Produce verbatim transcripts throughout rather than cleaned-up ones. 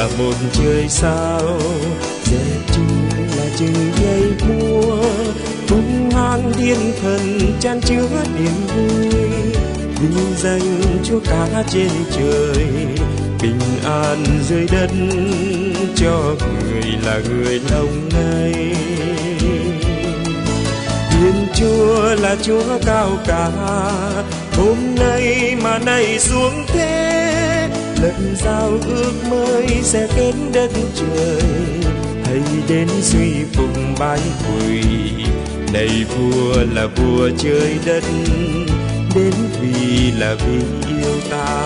là một trời sao, rẻ chừng là chừng nhảy múa, tung hang thiên thần chan chứa niềm vui. Vinh danh Chúa cả trên trời, bình an dưới đất cho người là người lòng này. Thiên Chúa là Chúa cao cả, hôm nay mà nay xuống thế, lần giao ước mới sẽ kết đất trời. Hãy đến suy phụng bái quỳ, này vua là vua trời đất, đến vì là vì yêu ta.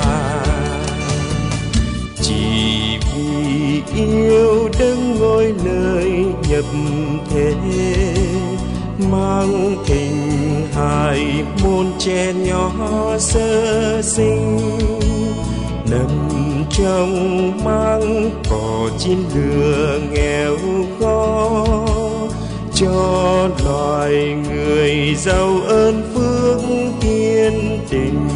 Chỉ vì yêu Đấng ngôi lời nhập thế, mang hình hài môn trẻ nhỏ sơ sinh, nằm trong mang cỏ chín lửa nghèo khó, cho loài người giàu ơn phước thiên tình.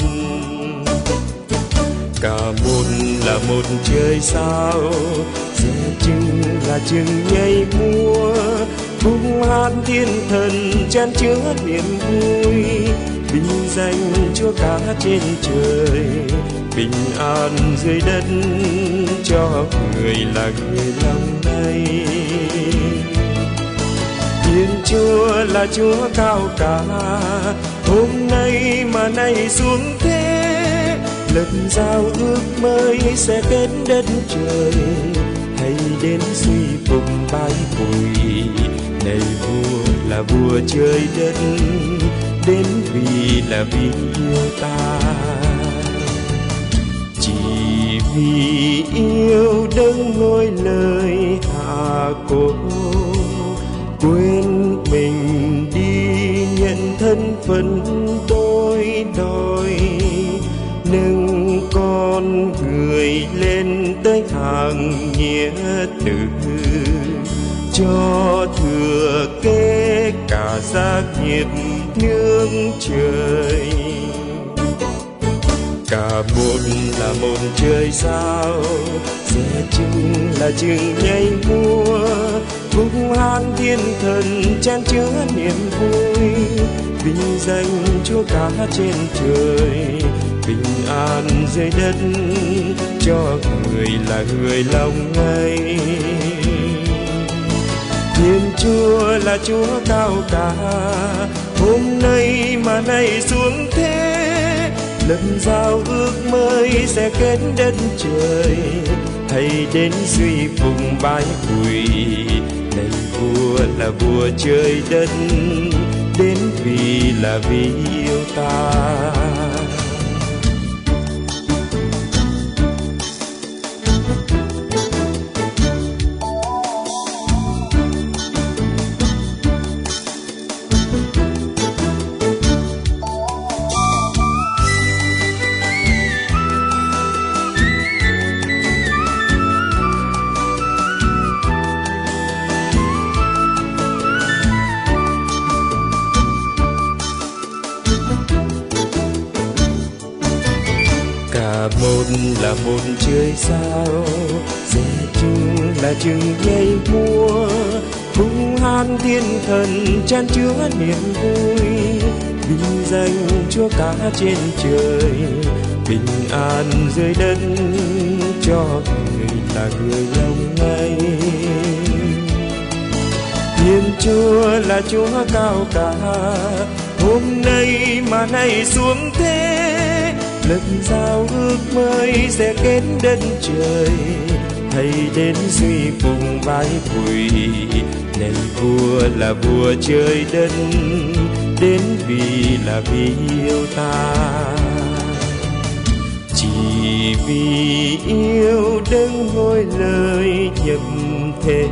Cả một là một trời sao, rẻ chừng là chừng nhảy múa, tung hát thiên thần chan chứa niềm vui. Vinh danh Chúa cả trên trời, bình an dưới đất cho người là người lòng này. Thiên Chúa là Chúa cao cả, hôm nay mà nay xuống thế, lần giao ước mới sẽ kết đất trời. Hãy đến suy phụng bái quỳ, này vua là vua trời đất, đến vì là vì yêu ta. Chỉ vì yêu Đấng ngôi lời hạ cố, quên mình đi nhận thân phận tôi đòi, nâng con người lên tới hàng nghĩa tử, cho thừa kế cả gia nghiệp nương trời. Cả một là một trời sao, rẻ chừng là chừng nhảy múa, tung hang thiên thần chan chứa niềm vui. Vinh danh Chúa cả trên trời, bình an dưới đất cho người là người lòng ngay. Thiên Chúa là Chúa cao cả, hôm nay mà nay xuống thế, lần giao ước mới sẽ kết đất trời. Hãy đến suy phụng bái quỳ, này vua là vua trời đất, đến vì là vì yêu ta. Cả một là một trời sao, rẻ chừng là chừng nhảy múa, tung hát thiên thần chan chứa niềm vui. Vinh danh Chúa cả trên trời, bình an dưới đất cho người là người lòng ngay. Thiên Chúa là Chúa cao cả, hôm nay mà nay xuống thế, lần giao ước mới sẽ kết đất trời. Hãy đến suy phụng bái quỳ, này vua là vua trời đất, đến vì là vì yêu ta. Chỉ vì yêu Đấng ngôi lời nhập thế,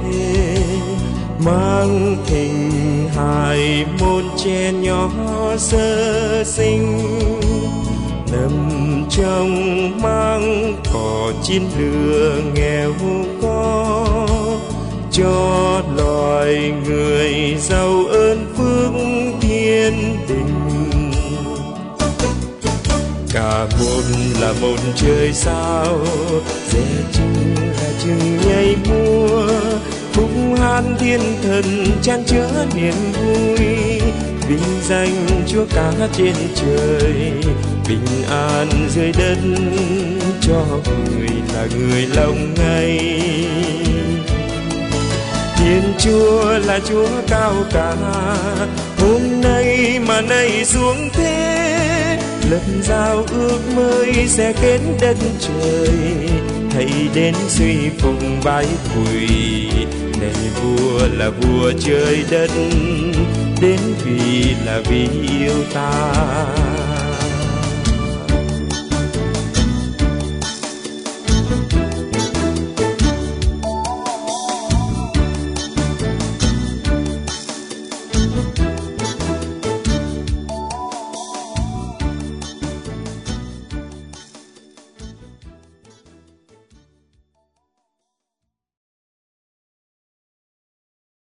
mang hình hài một trẻ nhỏ sơ sinh, nằm trong mang cỏ chín lửa nghèo khó, cho loài người giàu ơn phước thiên tình. Cả một là một trời sao, rẻ chừng là chừng nhảy múa phúc hát thiên thần chan chứa niềm vui. Vinh danh Chúa cả trên trời, bình an dưới đất cho người là người lòng ngay. Thiên Chúa là Chúa cao cả, hôm nay mà nay xuống thế, lập giao ước mới sẽ kết đất trời. Hãy đến suy phụng bái quỳ, này vua là vua trời đất, đến vì là vì yêu ta.